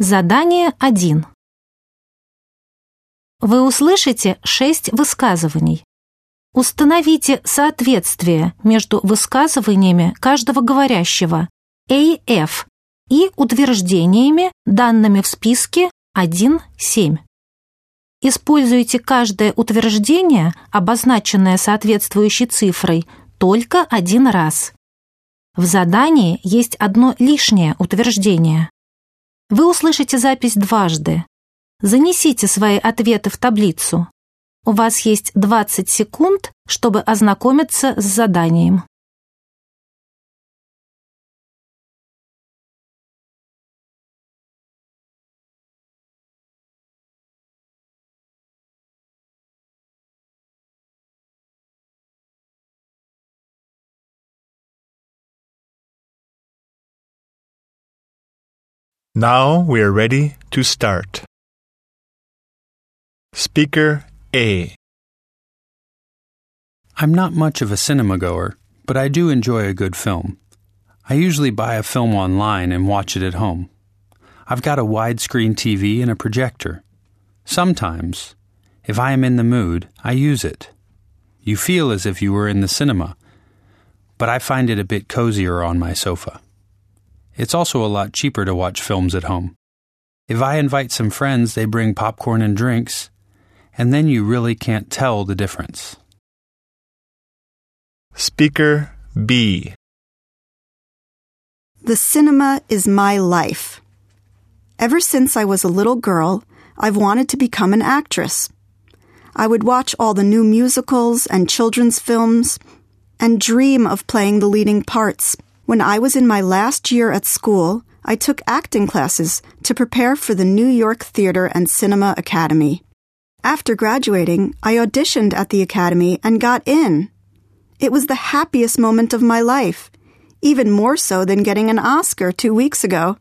Задание 1. Вы услышите 6 высказываний. Установите соответствие между высказываниями каждого говорящего AF и утверждениями, данными в списке 1.7. Используйте каждое утверждение, обозначенное соответствующей цифрой, только один раз. В задании есть одно лишнее утверждение. Вы услышите запись дважды. Занесите свои ответы в таблицу. У вас есть 20 секунд, чтобы ознакомиться с заданием. Now we are ready to start. Speaker A. I'm not much of a cinema goer, but I do enjoy a good film. I usually buy a film online and watch it at home. I've got a widescreen TV and a projector. Sometimes, if I am in the mood, I use it. You feel as if you were in the cinema, but I find it a bit cozier on my sofa. It's also a lot cheaper to watch films at home. If I invite some friends, they bring popcorn and drinks, and then you really can't tell the difference. Speaker B. The cinema is my life. Ever since I was a little girl, I've wanted to become an actress. I would watch all the new musicals and children's films and dream of playing the leading parts. When I was in my last year at school, I took acting classes to prepare for the New York Theatre and Cinema Academy. After graduating, I auditioned at the Academy and got in. It was the happiest moment of my life, even more so than getting an Oscar 2 weeks ago.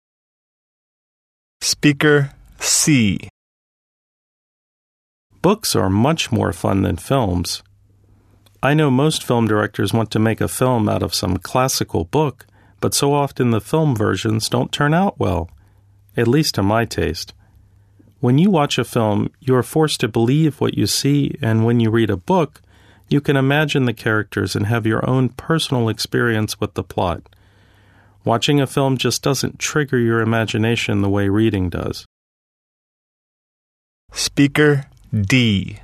Speaker C. Books are much more fun than films. I know most film directors want to make a film out of some classical book, but so often the film versions don't turn out well, at least to my taste. When you watch a film, you are forced to believe what you see, and when you read a book, you can imagine the characters and have your own personal experience with the plot. Watching a film just doesn't trigger your imagination the way reading does. Speaker D.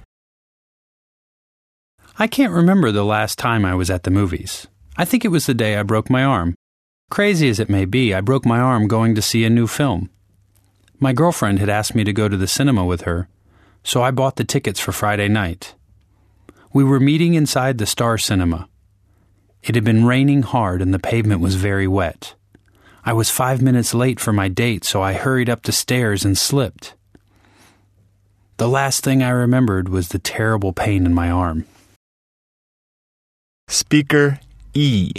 I can't remember the last time I was at the movies. I think it was the day I broke my arm. Crazy as it may be, I broke my arm going to see a new film. My girlfriend had asked me to go to the cinema with her, so I bought the tickets for Friday night. We were meeting inside the Star Cinema. It had been raining hard and the pavement was very wet. I was 5 minutes late for my date, so I hurried up the stairs and slipped. The last thing I remembered was the terrible pain in my arm. Speaker E.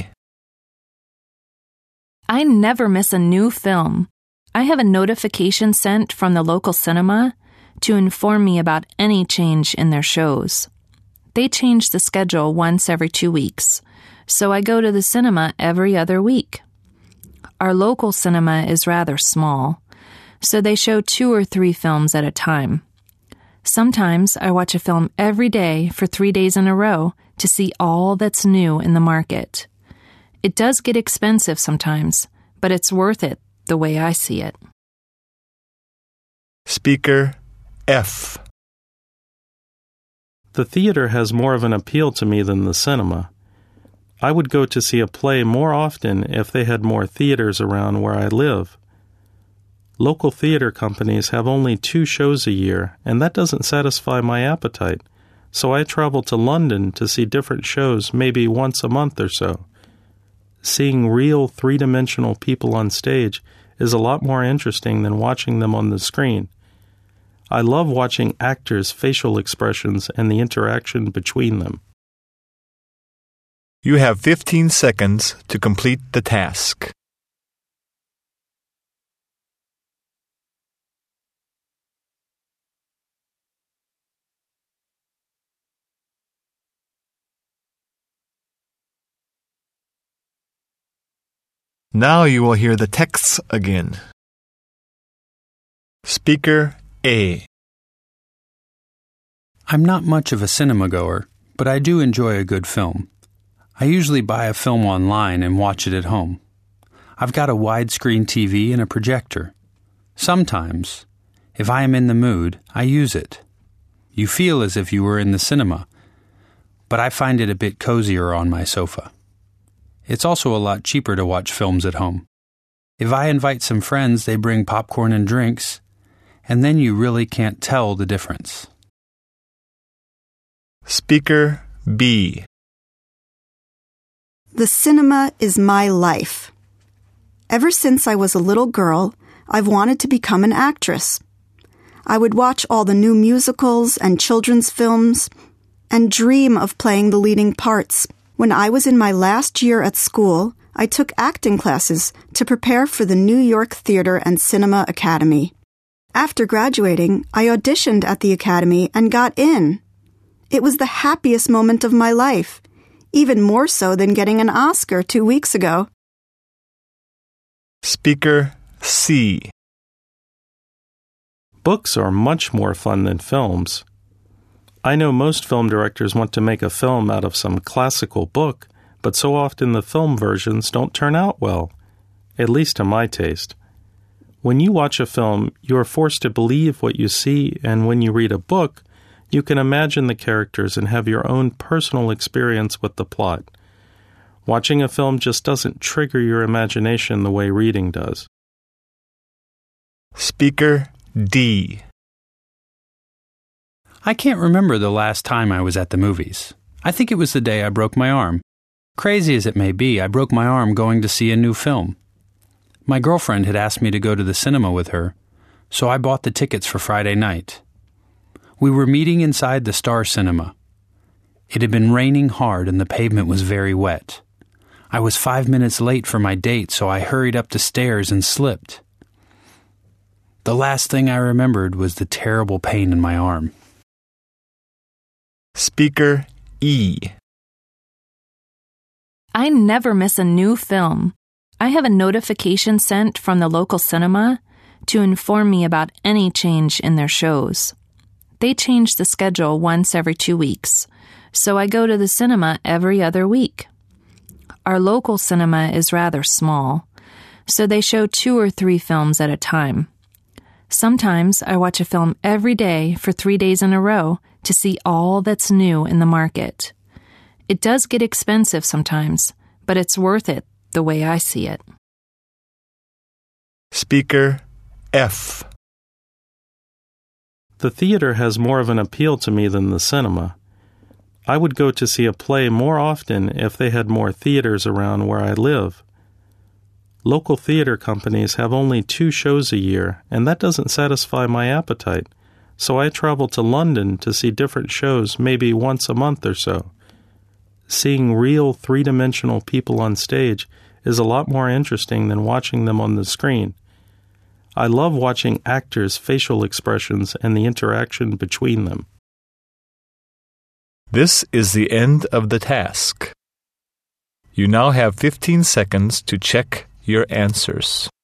I never miss a new film. I have a notification sent from the local cinema to inform me about any change in their shows. They change the schedule once every 2 weeks, so I go to the cinema every other week. Our local cinema is rather small, so they show 2 or 3 films at a time. Sometimes I watch a film every day for 3 days in a row to see all that's new in the market. It does get expensive sometimes, but it's worth it the way I see it. Speaker F. The theater has more of an appeal to me than the cinema. I would go to see a play more often if they had more theaters around where I live. Local theater companies have only 2 shows a year, and that doesn't satisfy my appetite, so I travel to London to see different shows maybe once a month or so. Seeing real 3-dimensional people on stage is a lot more interesting than watching them on the screen. I love watching actors' facial expressions and the interaction between them. You have 15 seconds to complete the task. Now you will hear the texts again. Speaker A. I'm not much of a cinema goer, but I do enjoy a good film. I usually buy a film online and watch it at home. I've got a widescreen TV and a projector. Sometimes, if I am in the mood, I use it. You feel as if you were in the cinema, but I find it a bit cozier on my sofa. It's also a lot cheaper to watch films at home. If I invite some friends, they bring popcorn and drinks, and then you really can't tell the difference. Speaker B. The cinema is my life. Ever since I was a little girl, I've wanted to become an actress. I would watch all the new musicals and children's films and dream of playing the leading parts. When I was in my last year at school, I took acting classes to prepare for the New York Theater and Cinema Academy. After graduating, I auditioned at the Academy and got in. It was the happiest moment of my life, even more so than getting an Oscar 2 weeks ago. Speaker C. Books are much more fun than films. I know most film directors want to make a film out of some classical book, but so often the film versions don't turn out well, at least to my taste. When you watch a film, you are forced to believe what you see, and when you read a book, you can imagine the characters and have your own personal experience with the plot. Watching a film just doesn't trigger your imagination the way reading does. Speaker D. I can't remember the last time I was at the movies. I think it was the day I broke my arm. Crazy as it may be, I broke my arm going to see a new film. My girlfriend had asked me to go to the cinema with her, so I bought the tickets for Friday night. We were meeting inside the Star Cinema. It had been raining hard and the pavement was very wet. I was 5 minutes late for my date, so I hurried up the stairs and slipped. The last thing I remembered was the terrible pain in my arm. Speaker E. I never miss a new film. I have a notification sent from the local cinema to inform me about any change in their shows. They change the schedule once every 2 weeks, so I go to the cinema every other week. Our local cinema is rather small, so they show 2 or 3 films at a time. Sometimes I watch a film every day for 3 days in a row to see all that's new in the market. It does get expensive sometimes, but it's worth it the way I see it. Speaker F. The theater has more of an appeal to me than the cinema. I would go to see a play more often if they had more theaters around where I live. Local theater companies have only 2 shows a year, and that doesn't satisfy my appetite, so I travel to London to see different shows maybe once a month or so. Seeing real 3-dimensional people on stage is a lot more interesting than watching them on the screen. I love watching actors' facial expressions and the interaction between them. This is the end of the task. You now have 15 seconds to check your answers.